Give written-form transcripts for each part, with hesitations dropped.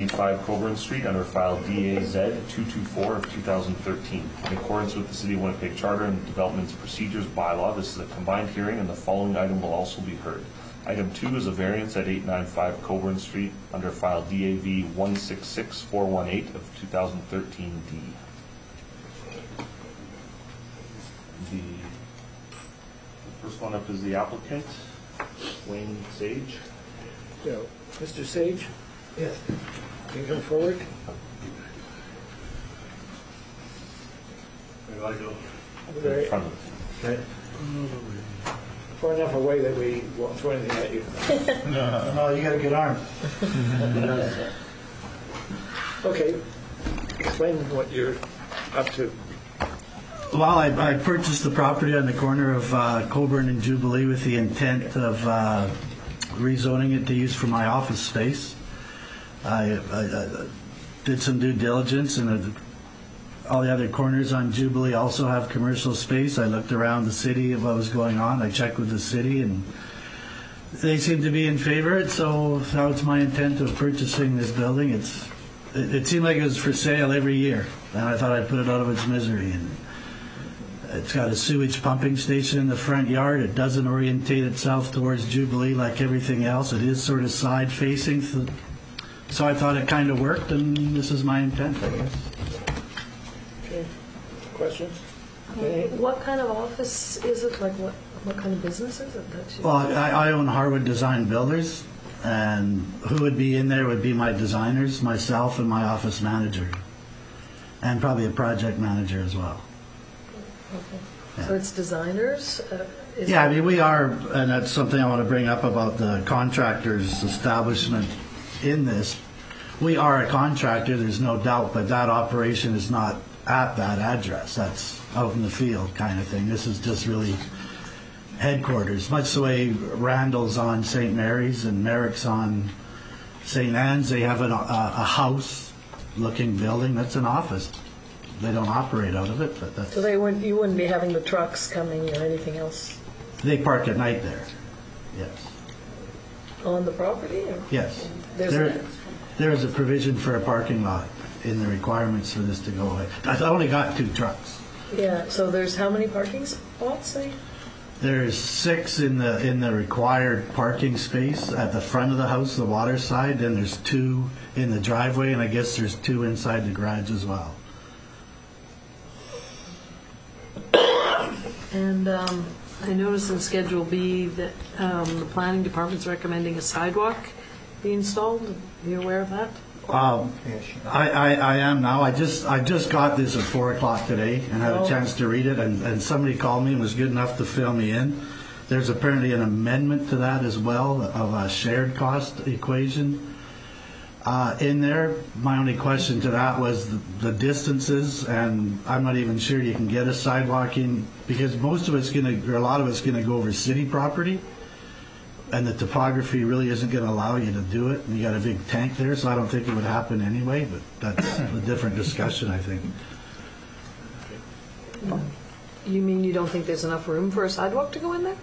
5 Coburn Street under file DAZ 224 of 2013. In accordance with the City of Winnipeg Charter and Development Procedures Bylaw, this is a combined hearing and the following item will also be heard. Item 2 is a variance at 895 Coburn Street under file DAV 166418 of 2013D. The first one up is the applicant, Wayne Sage. So, Mr. Sage? Yes. Can you come forward? Where do I go? Over there. In front of it. Okay. Far enough away that we won't throw anything at you. No, you got a good arm. Okay. Explain what you're up to. Well, I purchased the property on the corner of Coburn and Jubilee with the intent of rezoning it to use for my office space. I did some due diligence, and all the other corners on Jubilee also have commercial space. I looked around the city of what was going on. I checked with the city, and they seem to be in favor. So that was my intent of purchasing this building. It seemed like it was for sale every year, and I thought I'd put it out of its misery. And it's got a sewage pumping station in the front yard. It doesn't orientate itself towards Jubilee like everything else. It is sort of side facing. So I thought it kind of worked, and this is my intent, I guess. Okay. Questions? Okay. What kind of office is it? Like what kind of business is it? Well, I own Harwood Design Builders, and who would be in there would be my designers, myself, and my office manager, and probably a project manager as well. Okay. Yeah. So it's designers? Yeah, I mean, we are, and that's something I want to bring up about the contractor's establishment in this. We are a contractor, there's no doubt, but that operation is not at that address. That's out in the field kind of thing. This is just really headquarters, much the way Randall's on St. Mary's and Merrick's on St. Anne's. They have a house-looking building. That's an office. They don't operate out of it, but that's... So you wouldn't be having the trucks coming or anything else? They park at night there, yes. On the property? Or? Yes. There is a provision for a parking lot in the requirements for this to go away. I only got 2 trucks. Yeah, so there's how many parking spots, say? There's 6 in the required parking space at the front of the house, the water side. Then there's 2 in the driveway, and I guess there's 2 inside the garage as well. And I noticed in Schedule B that the planning department's recommending a sidewalk be installed. Are you aware of that? I am now. I just got this at 4 o'clock today and had a chance to read it, and somebody called me and was good enough to fill me in. There's apparently an amendment to that as well of a shared cost equation in there. My only question to that was the distances, and I'm not even sure you can get a sidewalk in because most of it's a lot of it's going to go over city property. And the topography really isn't going to allow you to do it. And you got a big tank there, so I don't think it would happen anyway, but that's a different discussion, I think. You mean you don't think there's enough room for a sidewalk to go in there?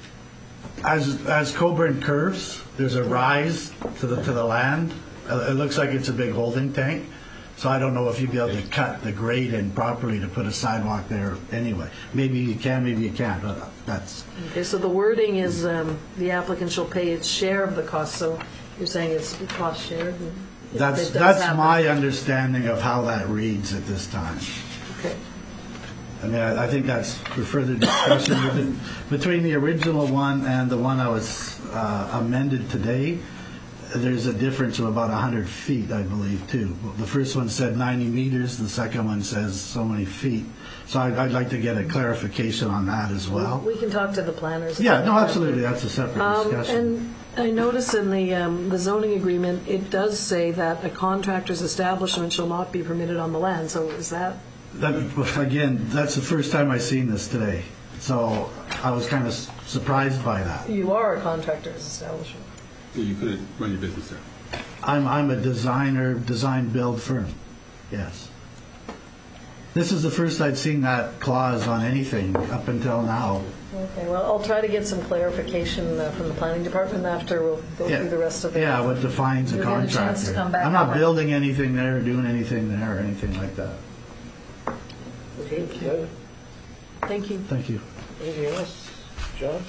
As Coburn curves, there's a rise to the land. It looks like it's a big holding tank. So I don't know if you'd be able to cut the grade in properly to put a sidewalk there anyway. Maybe you can, maybe you can't, but that's... Okay, so the wording is the applicant shall pay its share of the cost, so you're saying it's cost shared? That's my understanding of how that reads at this time. Okay. I mean, I think that's for further discussion. Between the original one and the one I was amended today, there's a difference of about 100 feet, I believe, too. The first one said 90 meters. The second one says so many feet. So I'd like to get a clarification on that as well. We can talk to the planners. Yeah, no, absolutely. That's a separate discussion. And I notice in the zoning agreement, it does say that a contractor's establishment shall not be permitted on the land. So is that... Again, that's the first time I've seen this today. So I was kind of surprised by that. You are a contractor's establishment. Yeah, you couldn't run your business there. I'm a design build firm. Yes. This is the first I'd seen that clause on anything up until now. Okay, well, I'll try to get some clarification from the planning department after we'll go through the rest of it. Yeah, what defines a You'll get a chance to contractor. come back I'm not up. building anything there, or doing anything there, or anything like that. Okay, is that it? Thank you. Thank you. Anything else? John?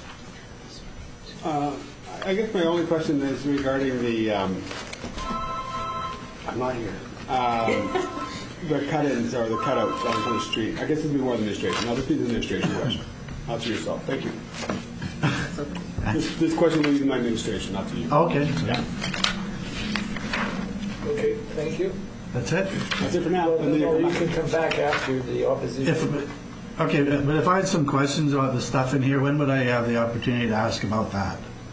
I guess my only question is regarding the, I'm not here, the cut-ins or the cutouts onto the street. I guess this would be more administration. I'll just be the administration question. Not to yourself. Thank you. This question will be to my administration, not to you. Okay, Yeah. Okay, thank you. that's it. That's it for now. And then No, you you come can back. come back after the opposition. Okay, but if I had some questions about the stuff in here, when would I have the opportunity to ask about that?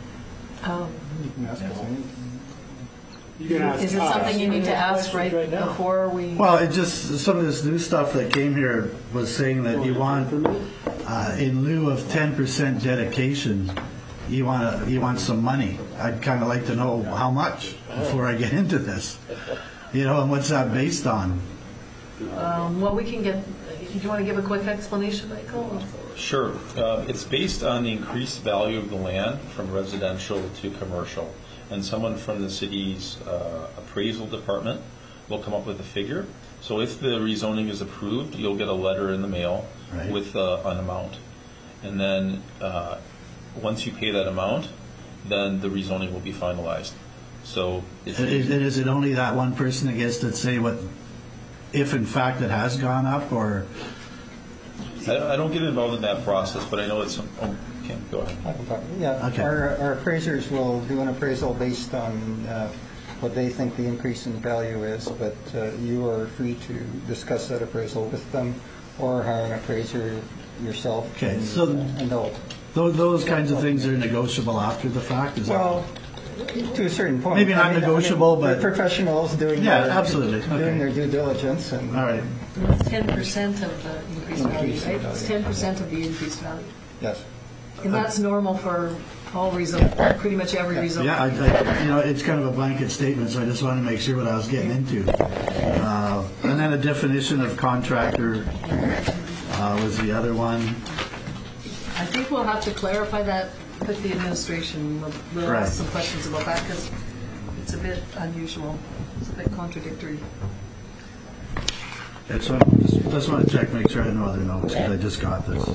You can ask Is it us. something you need to ask right Right now. before we? Well, it just, some of this new stuff that came here was saying that you want, in lieu of 10% dedication, you want some money. I'd kind of like to know how much before I get into this. You know, and what's that based on? Well, we can get. Do you want to give a quick explanation, Michael? Sure. It's based on the increased value of the land from residential to commercial. And someone from the city's appraisal department will come up with a figure. So if the rezoning is approved, you'll get a letter in the mail Right. with an amount. And then once you pay that amount, then the rezoning will be finalized. So it's, And is it only that one person that gets to say what, if in fact it has gone up, or? I don't get involved in that process, but I know it's. Kim, go ahead. I can talk. Yeah, Okay. our appraisers will do an appraisal based on what they think the increase in value is, but you are free to discuss that appraisal with them or hire an appraiser yourself. Okay, and, so- and they'll- Those kinds of things are negotiable after the fact, is that? well, to a certain point. Maybe not negotiable, they're but- professionals doing Yeah, their, absolutely. doing Okay. their due diligence and All right. It's 10% of the increased value, Increase in right? value. It's 10% of the increased value, yes. and that's normal for all rezone, pretty much every rezone. Yeah, it's kind of a blanket statement, so I just wanted to make sure what I was getting into. And then a definition of contractor was the other one. I think we'll have to clarify that with the administration. We'll Right. ask some questions about that because it's a bit unusual. It's a bit contradictory. Yeah, so just want to check, make sure I know other notes, because I just got this.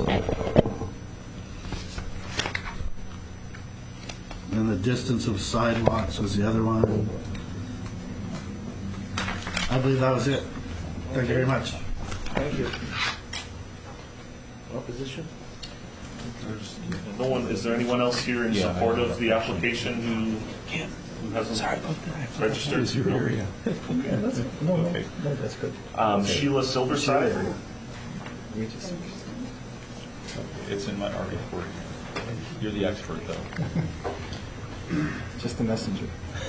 And the distance of sidewalks was the other one. I believe that was it. Thank you very much. Thank you. Opposition? There's no one, is there anyone else here in support of the application who hasn't registered? No? Okay. No, that's good. Sheila Silverside? It's in my already report. You're the expert, though. Just the messenger.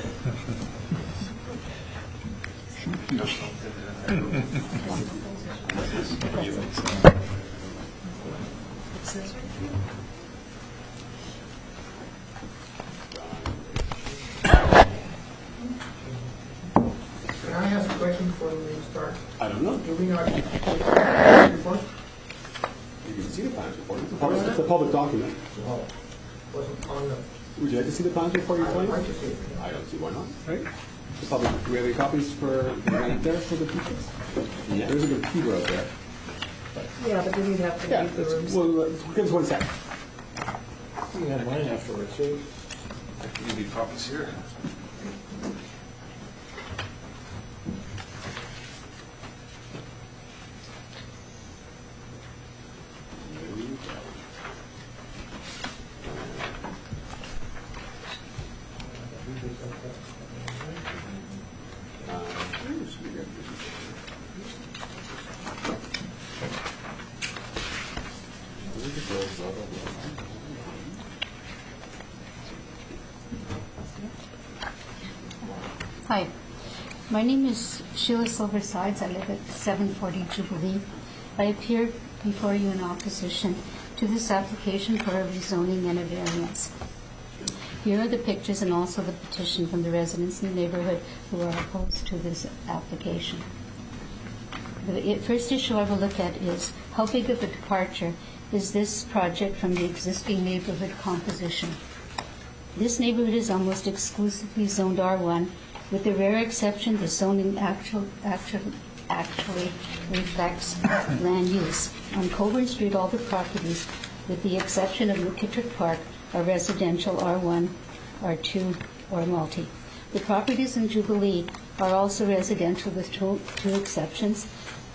Can I ask a question before we start? I don't know. Do we not report? You can see the plans report. It's a public document. Wasn't on the, Would you like to see the plans before you I'd play? like to see it. I don't see why not. Right? The public, do we have any copies for right there for the people? Yeah. There's a computer out there. Yeah, but then you'd have to Yeah. leave the rooms. Well, give us 1 second. You can have mine afterwards, too. I can give you copies here. Hi, my name is Sheila Silversides. I live at 740 Jubilee. I appear before you in opposition to this application for a rezoning and a variance. Here are the pictures and also the petition from the residents in the neighborhood who are opposed to this application. The first issue I will look at is how big of a departure is this project from the existing neighborhood composition. This neighborhood is almost exclusively zoned R1, with the rare exception the zoning actually reflects land use. On Coburn Street, all the properties, with the exception of McKittrick Park, are residential R1, R2, or multi. The properties in Jubilee are also residential with two exceptions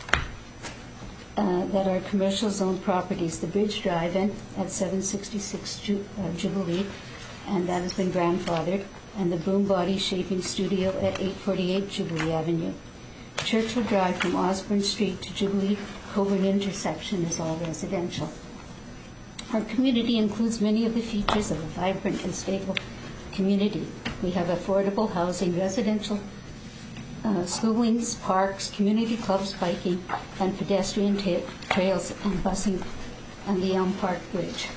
that are commercial zone properties. The Bridge Drive-In at 766 Jubilee, and that has been grandfathered, and the Boom Body Shaping Studio at 848 Jubilee Avenue. Churchill Drive from Osborne Street to Jubilee Coburn intersection is all residential. Our community includes many of the features of a vibrant and stable community. We have affordable housing, residential schoolings, parks, community clubs, biking, and pedestrian trails and busing, and the Elm Park Bridge.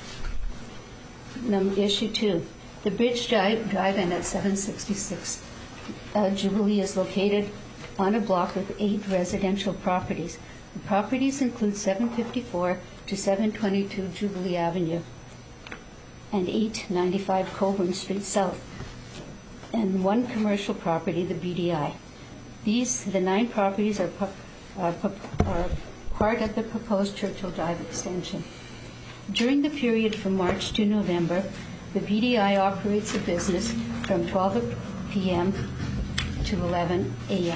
Issue 2. The Bridge Drive-In at 766 Jubilee is located on a block with 8 residential properties. The properties include 754 to 722 Jubilee Avenue and 895 Coburn Street South, and 1 commercial property, the BDI. The 9 properties are part of the proposed Churchill Drive extension. During the period from March to November, the BDI operates a business from 12 p.m. to 11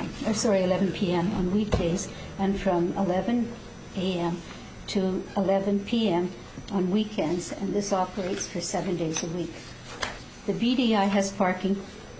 p.m. on weekdays, and from 11 a.m. to 11 p.m. on weekends, and this operates for 7 days a week. The BDI has parking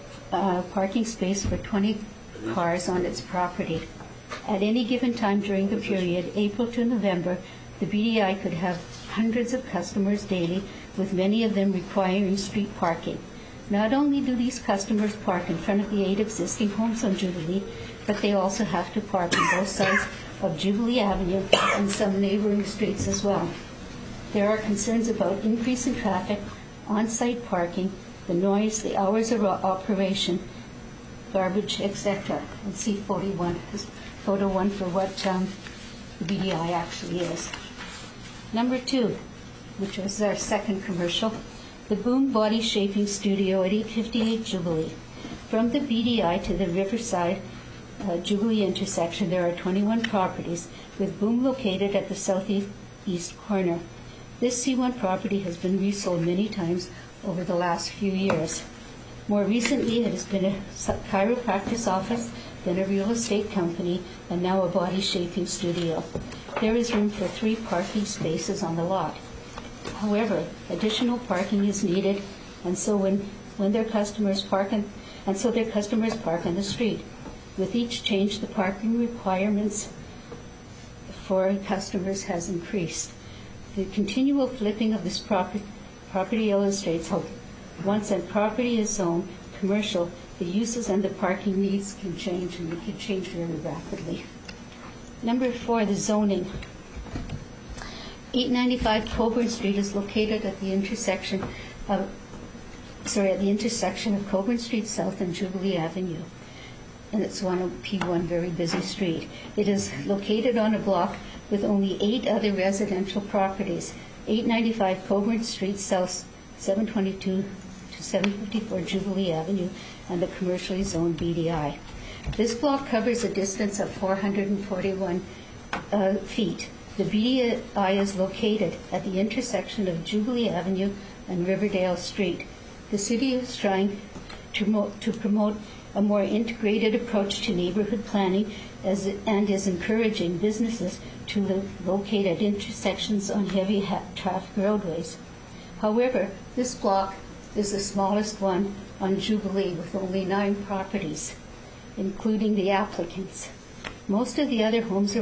space for 20 cars on its property. At any given time during the period, April to November, the BDI could have hundreds of customers daily, with many of them requiring street parking. Not only do these customers park in front of the 8 existing homes on Jubilee, but they also have to park on both sides of Jubilee Avenue and some neighboring streets as well. There are concerns about increase in traffic, on-site parking, the noise, the hours of operation, garbage, etc. And see photo 1 for what the BDI actually is. Number 2, which was our second commercial, the Boom Body Shaping Studio at 858 Jubilee. From the BDI to the Riverside Jubilee intersection, there are 21 properties, with Boom located at the southeast corner. This C1 property has been resold many times over the last few years. More recently, it has been a chiropractic office, then a real estate company, and now a body shaping studio. There is room for 3 parking spaces on the lot. However, additional parking is needed, and so their customers park on the street. With each change, the parking requirements for customers has increased. The continual flipping of this property illustrates how once a property is zoned commercial, the uses and the parking needs can change, and they can change very rapidly. Number 4, the zoning. 895 Coburn Street is located at the intersection of Coburn Street South and Jubilee Avenue, and it's P1, very busy street. It is located on a block with only 8 other residential properties: 895 Coburn Street South, 722 to 754 Jubilee Avenue, and the commercially zoned BDI. This block covers a distance of 441 feet. The BDI is located at the intersection of Jubilee Avenue and Riverdale Street. The city is trying to promote a more integrated approach to neighborhood planning and is encouraging businesses to locate at intersections on heavy traffic roadways. However, this block is the smallest one on Jubilee, with only 9 properties, including the applicants. Most of the others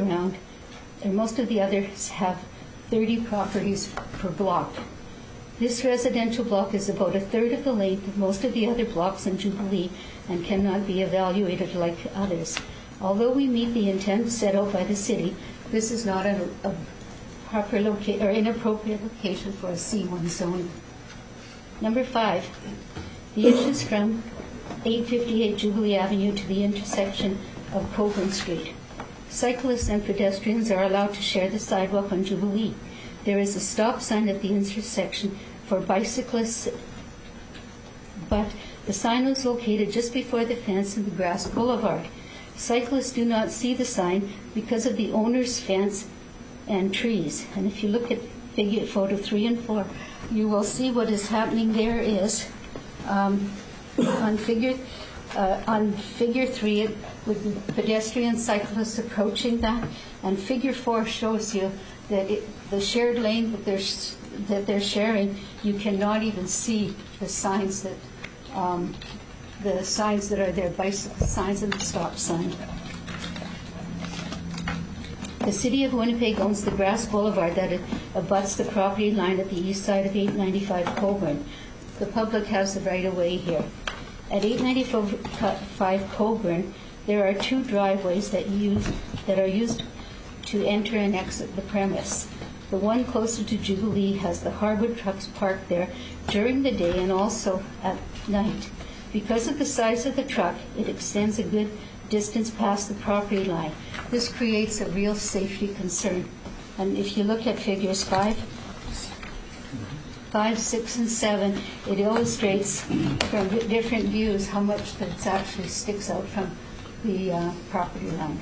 have 30 properties per block. This residential block is about 1/3 of the length of most of the other blocks in Jubilee and cannot be evaluated like others. Although we meet the intent set out by the city, this is not a proper or inappropriate location for a C1 zone. Number 5, the issues from 858 Jubilee Avenue to the intersection of Coburn Street. Cyclists and pedestrians are allowed to share the sidewalk on Jubilee. There is a stop sign at the intersection for bicyclists, but the sign is located just before the fence in the grass boulevard. Cyclists do not see the sign because of the owner's fence and trees. And if you look at photo 3 and 4, you will see what is happening there is on figure 3 with the pedestrian cyclists approaching that, and figure 4 shows you that the shared lane that they're sharing, you cannot even see the signs that are there, bicycle signs and the stop sign. The City of Winnipeg owns the grass boulevard that abuts the property line at the east side of 895 Coburn. The public has the right of way here. At 895 Coburn, there are 2 driveways that are used to enter and exit the premise. The one closer to Jubilee has the Harwood trucks parked there during the day and also at night. Because of the size of the truck, it extends a good distance past the property line. This creates a real safety concern. And if you look at figures 5, 6, and 7, it illustrates from different views how much that actually sticks out from the property line.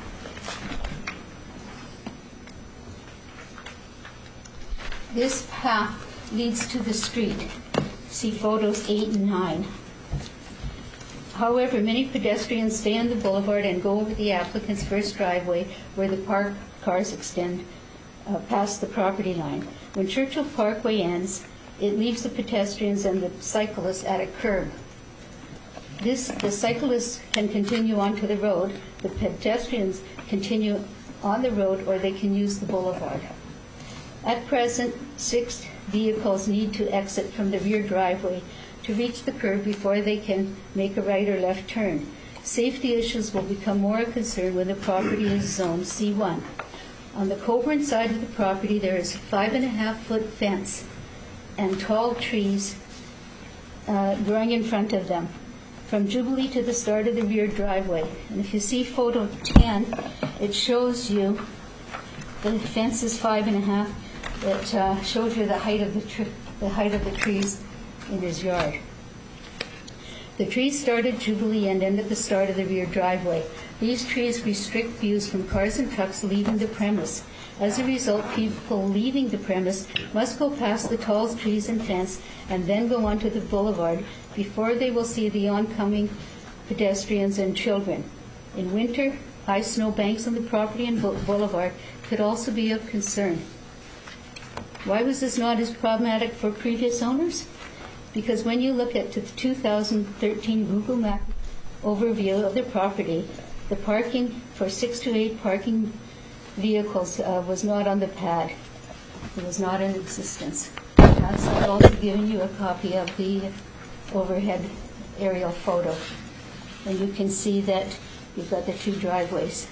This path leads to the street. See photos 8 and 9. However, many pedestrians stay on the boulevard and go over the applicant's first driveway where the parked cars extend past the property line. When Churchill Parkway ends, it leaves the pedestrians and the cyclists at a curb. The cyclists can continue onto the road, the pedestrians continue on the road, or they can use the boulevard. At present, 6 vehicles need to exit from the rear driveway to reach the curb before they can make a right or left turn. Safety issues will become more a concern when the property is zoned C1. On the Coburn side of the property, there is a 5.5-foot fence and tall trees growing in front of them, from Jubilee to the start of the rear driveway. And if you see photo 10, it shows you the fence is 5.5. It shows you the height of the trees in his yard. The trees start at Jubilee and end at the start of the rear driveway. These trees restrict views from cars and trucks leaving the premise. As a result, people leaving the premise must go past the tall trees and fence and then go onto the boulevard before they will see the oncoming pedestrians and children. In winter, high snow banks on the property and boulevard could also be of concern. Why was this not as problematic for previous owners? Because when you look at the 2013 Google Map overview of the property, the parking for 6 to 8 parking vehicles was not on the pad. It was not in existence. I've also given you a copy of the overhead aerial photo. And you can see that you've got the 2 driveways.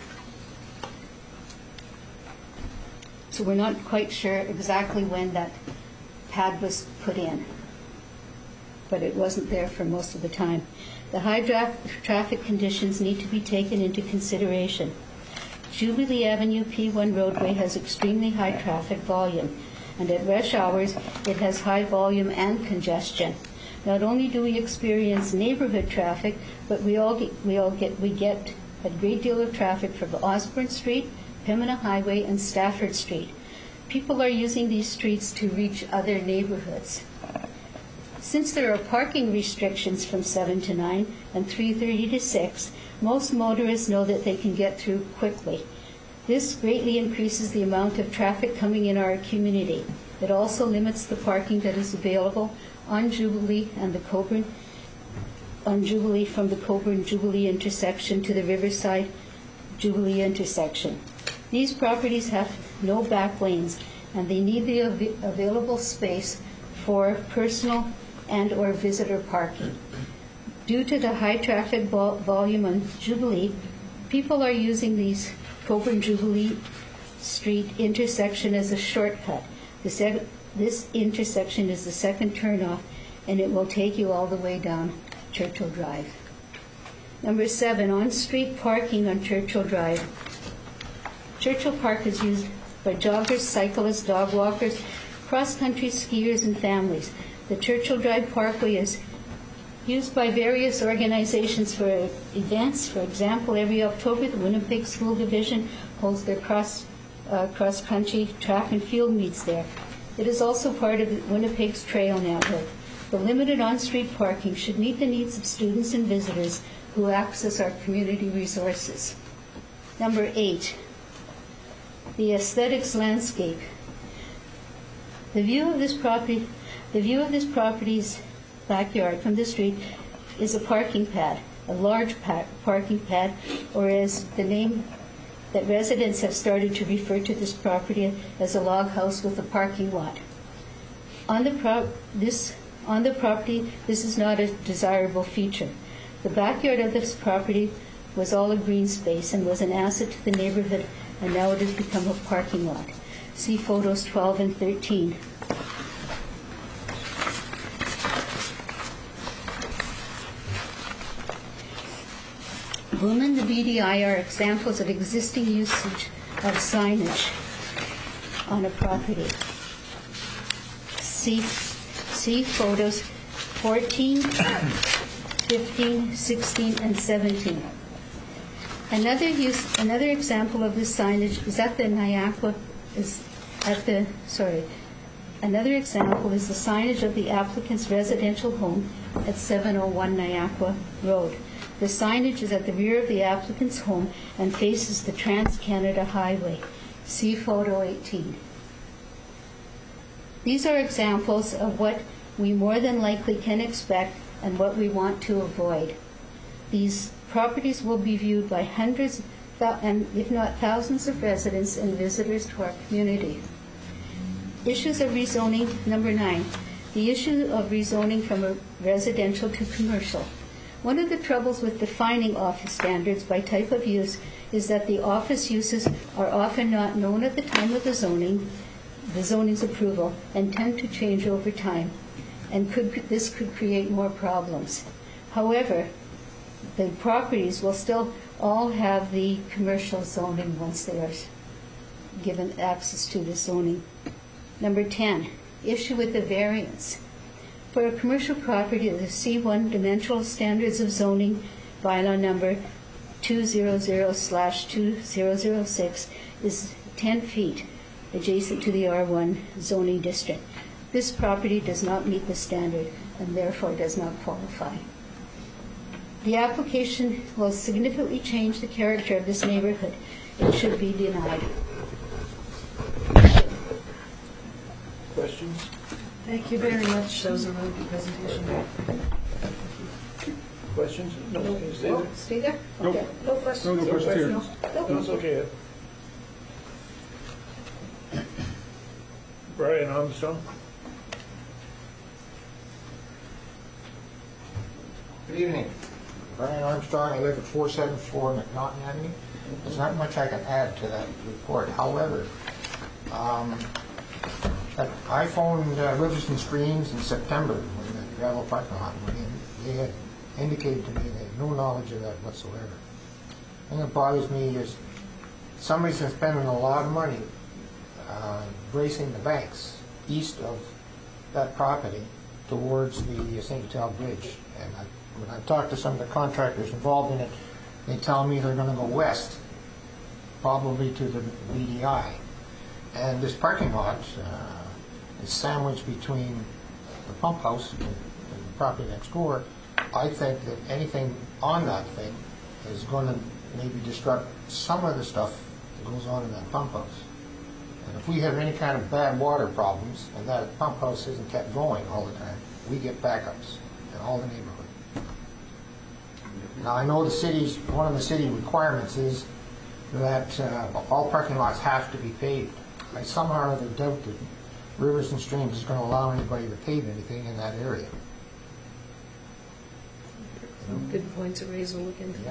So we're not quite sure exactly when that pad was put in, but it wasn't there for most of the time. The high traffic conditions need to be taken into consideration. Jubilee Avenue P1 roadway has extremely high traffic volume, and at rush hours it has high volume and congestion. Not only do we experience neighborhood traffic, but we get a great deal of traffic from Osborne Street, Pembina Highway, and Stafford Street. People are using these streets to reach other neighborhoods. Since there are parking restrictions from 7 to 9 and 3:30 to 6, most motorists know that they can get through quickly. This greatly increases the amount of traffic coming in our community. It also limits the parking that is available on Jubilee and the Coburn, on Jubilee from the Coburn-Jubilee intersection to the Riverside Jubilee intersection. These properties have no back lanes, and they need the available space for personal and or visitor parking. Due to the high traffic volume on Jubilee, people are using these Coburn-Jubilee Street intersection as a shortcut. This intersection is the second turnoff, and it will take you all the way down Churchill Drive. Number 7, on-street parking on Churchill Drive. Churchill Park is used by joggers, cyclists, dog walkers, cross-country skiers, and families. The Churchill Drive Parkway is used by various organizations for events. For example, every October, the Winnipeg School Division holds their cross-country track and field meets there. It is also part of Winnipeg's trail network. The limited on-street parking should meet the needs of students and visitors who access our community resources. Number 8, the aesthetics landscape. The view of this property's backyard from the street is a parking pad, a large parking pad, or as the name that residents have started to refer to this property as a log house with a parking lot. On the property, this is not a desirable feature. The backyard of this property was all a green space and was an asset to the neighborhood, and now it has become a parking lot. See photos 12 and 13. Bloom and the BDI are examples of existing usage of signage on a property. See photos 14, 15, 16, and 17. Another example of this signage is Another example is the signage of the applicant's residential home at 701 Niagara Road. The signage is at the rear of the applicant's home and faces the Trans-Canada Highway. See photo 18. These are examples of what we more than likely can expect and what we want to avoid. These properties will be viewed by hundreds, and if not thousands, of residents and visitors to our community. Issues of rezoning. Number 9, the issue of rezoning from a residential to commercial. One of the troubles with defining office standards by type of use is that the office uses are often not known at the time of the zoning's approval, and tend to change over time, and this could create more problems. However, the properties will still all have the commercial zoning once they are given access to the zoning. Number 10, issue with the variance. For a commercial property, the C1 Dimensional Standards of Zoning bylaw number 200/2006 is 10 feet adjacent to the R1 zoning district. This property does not meet the standard and therefore does not qualify. The application will significantly change the character of this neighborhood. It should be denied. Questions? Thank you very much. That was a really good presentation. Questions? No. Can you stay there? Stay there? Nope. Okay. No questions? No questions here. No, No, it's okay. Brian Armstrong? Good evening. Brian Armstrong. I live at 474 McNaughton Avenue. There's not much I can add to that report. However, I phoned Rivers and Streams in September when the gravel parking lot went in. They had indicated to me they had no knowledge of that whatsoever. The thing that bothers me is somebody's been spending a lot of money bracing the banks east of that property towards the St. Vital Bridge. And when I talked to some of the contractors involved in it, they tell me they're going to go west, probably to the BDI. And this parking lot is sandwiched between the pump house and the property next door. I think that anything on that thing is going to maybe disrupt some of the stuff that goes on in that pump house. And if we have any kind of bad water problems and that pump house isn't kept going all the time, we get backups in all the neighborhood. Now I know one of the city requirements is that all parking lots have to be paved. I somehow or other doubt that Rivers and Streams is going to allow anybody to pave anything in that area. Good points to raise. We'll look into. Yeah.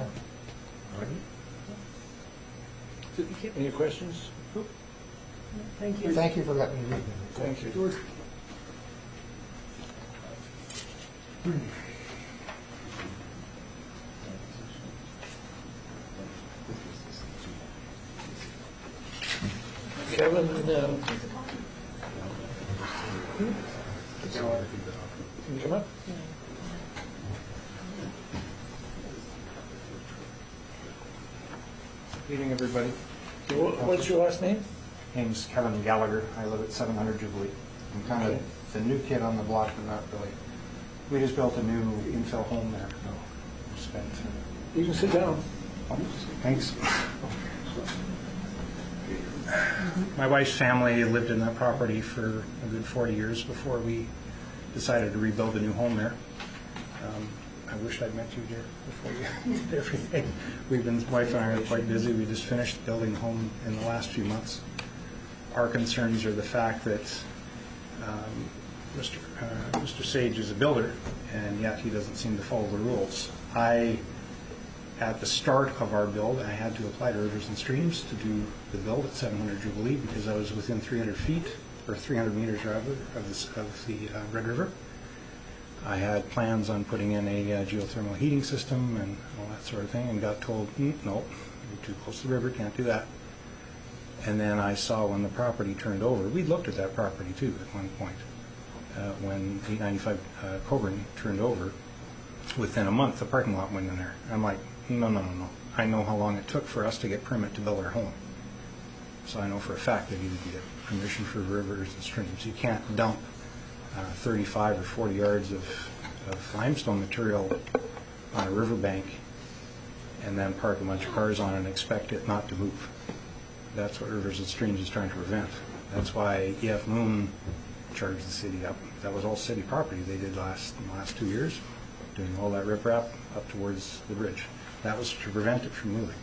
Any questions? Thank you. Thank you for letting me read them. Thank you. George. Kevin, can you come up? Evening, everybody. What's your last name? Name's Kevin Gallagher. I live at 700 Jubilee. I'm kind of the new kid on the block, but not really. We just built a new infill home there. So spent. You can sit down. Thanks. My wife's family lived in that property for a good 40 years before we decided to rebuild a new home there. I wish I'd met you, dear, before you did everything. Wife and I are quite busy. We just finished building the home in the last few months. Our concerns are the fact that Mr. Sage is a builder, and yet he doesn't seem to follow the rules. At the start of our build, I had to apply to Rivers and Streams to do the build at 700 Jubilee because I was within 300 feet, or 300 meters rather, of the Red River. I had plans on putting in a geothermal heating system and all that sort of thing, and got told, no, you're too close to the river, can't do that. And then I saw when the property turned over, we looked at that property too at one point, when 895 Coburn turned over, within a month the parking lot went in there. I'm like, no. I know how long it took for us to get permit to build our home. So I know for a fact that you need to get permission for Rivers and Streams. You can't dump 35 or 40 yards of limestone material on a riverbank and then park a bunch of cars on it and expect it not to move. That's what Rivers and Streams is trying to prevent. That's why EF Moon charged the city up. That was all city property they did in the last 2 years, doing all that riprap up towards the bridge. That was to prevent it from moving.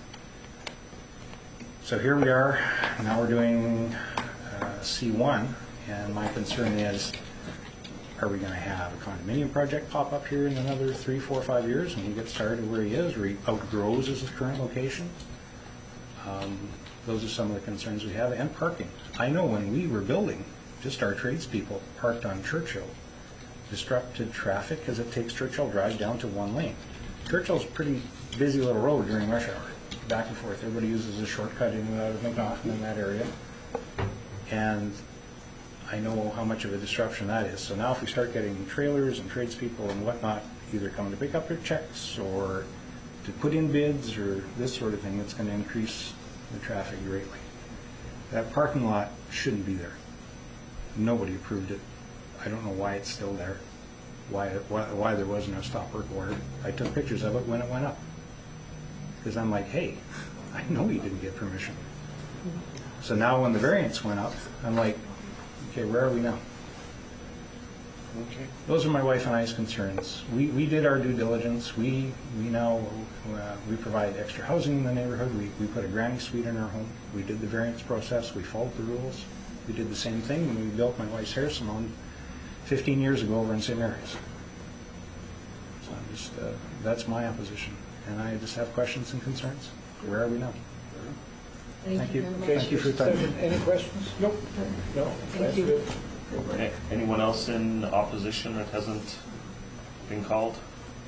So here we are. Now we're doing C1, and my concern is, are we going to have a condominium project pop up here in another 3, 4, 5 years when he gets tired of where he is, or he outgrows his current location? Those are some of the concerns we have. And parking. I know when we were building, just our tradespeople parked on Churchill, disrupted traffic because it takes Churchill Drive down to one lane. Churchill's a pretty busy little road during rush hour, back and forth. Everybody uses a shortcut in and out of McNaughton in that area. And I know how much of a disruption that is. So now if we start getting trailers and tradespeople and whatnot either coming to pick up their checks or to put in bids or this sort of thing, it's going to increase the traffic greatly. That parking lot shouldn't be there. Nobody approved it. I don't know why it's still there, why there was no stop work order. I took pictures of it when it went up. Because I'm like, hey, I know you didn't get permission. So now when the variance went up, I'm like, okay, where are we now? Okay. Those are my wife and I's concerns. We did our due diligence. We provide extra housing in the neighborhood. We put a granny suite in our home. We did the variance process. We followed the rules. We did the same thing when we built my wife's hair salon 15 years ago over in St. Mary's. So I'm just, that's my opposition. And I just have questions and concerns. Where are we now? Thank you. Thank you for your time. Any questions? Nope. No. Thank you. Okay. Anyone else in opposition that hasn't been called?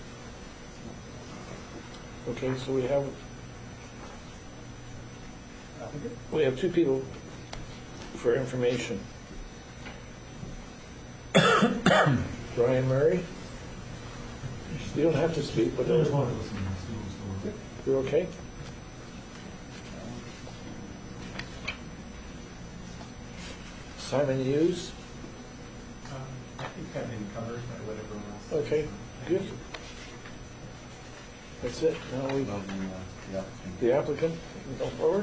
Okay, so we have two people for information. Brian Murray. You don't have to speak, but you're okay. Simon Hughes. I think I've been covered by what everyone else. Okay, good. That's it. Now we the applicant can go forward.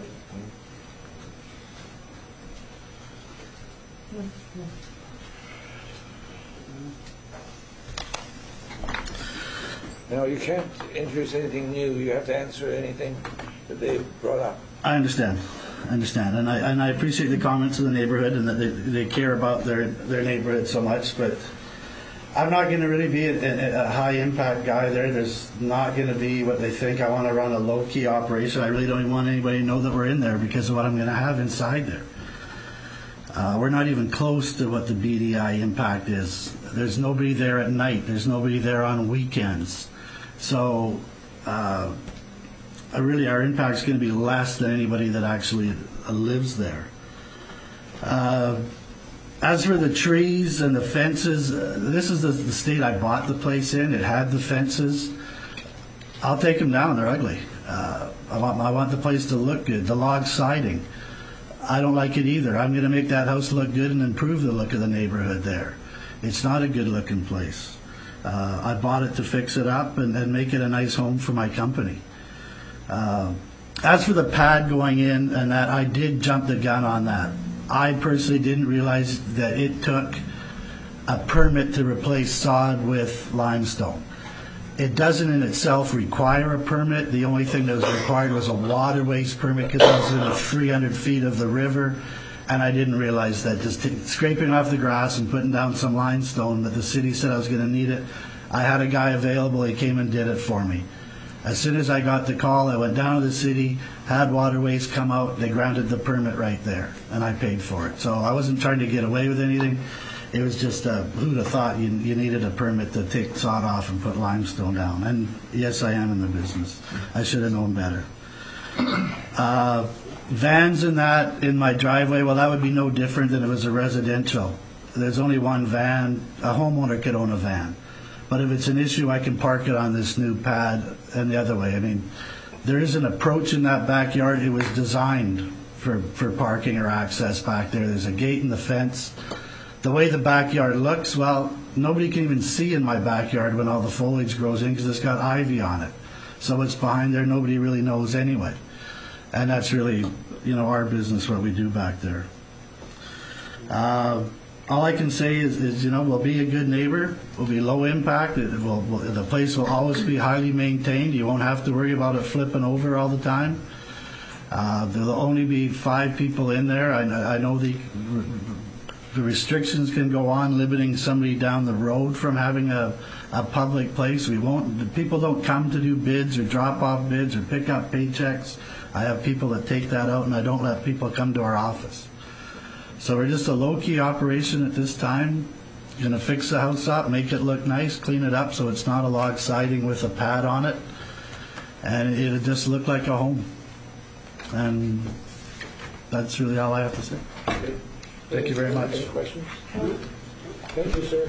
Now you can't introduce anything new. You have to answer anything that they brought up. I understand, and I appreciate the comments of the neighborhood and that they care about their neighborhood so much. But I'm not going to really be a high impact guy there. There's not going to be what they think. I want to run a low key operation. I really don't even want anybody to know that we're in there because of what I'm going to have inside there. We're not even close to what the BDI impact is. There's nobody there at night. There's nobody there on weekends. So really our impact is going to be less than anybody that actually lives there. As for the trees and the fences, this is the state I bought the place in. It had the fences. I'll take them down. They're ugly. I want the place to look good. The log siding, I don't like it either. I'm going to make that house look good and improve the look of the neighborhood there. It's not a good-looking place. I bought it to fix it up and make it a nice home for my company. As for the pad going in and that, I did jump the gun on that. I personally didn't realize that it took a permit to replace sod with limestone. It doesn't in itself require a permit. The only thing that was required was a waterways permit because I was in 300 feet of the river, and I didn't realize that. Just scraping off the grass and putting down some limestone that the city said I was going to need it, I had a guy available. He came and did it for me. As soon as I got the call, I went down to the city, had waterways come out, they granted the permit right there, and I paid for it. So I wasn't trying to get away with anything. It was just, who'd have thought you needed a permit to take sod off and put limestone down? And yes, I am in the business. I should have known better. Vans in my driveway, well, that would be no different than it was a residential. There's only one van. A homeowner could own a van. But if it's an issue, I can park it on this new pad and the other way. I mean, there is an approach in that backyard. It was designed for parking or access back there. There's a gate in the fence. The way the backyard looks, well, nobody can even see in my backyard when all the foliage grows in because it's got ivy on it. So what's behind there, nobody really knows anyway. And that's really, our business, what we do back there. All I can say is, we'll be a good neighbor. We'll be low impact. The place will always be highly maintained. You won't have to worry about it flipping over all the time. There'll only be 5 people in there. I know the restrictions can go on, limiting somebody down the road from having a public place. People don't come to do bids or drop off bids or pick up paychecks. I have people that take that out, and I don't let people come to our office. So we're just a low-key operation at this time. Going to fix the house up, make it look nice, clean it up so it's not a log siding with a pad on it. And it'll just look like a home. And that's really all I have to say. Okay. Thank you very much. Any questions? Thank you, sir.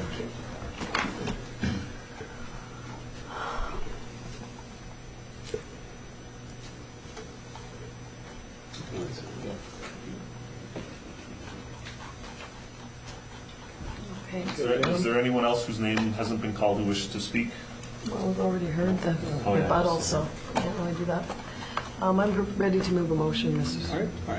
Is there anyone else whose name hasn't been called who wishes to speak? Well, we've already heard the Oh, yeah. rebuttal, so can't really do that. I'm ready to move a motion, Mr. All right.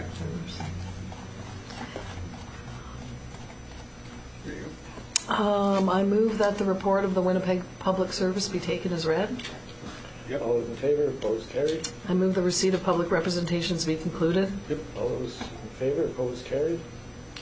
There you go. I move that the report of the Winnipeg Public Service be taken as read. Yep. All those in favor, opposed, carried. I move the receipt of public representations be concluded. Yep. All those in favor, opposed, carried.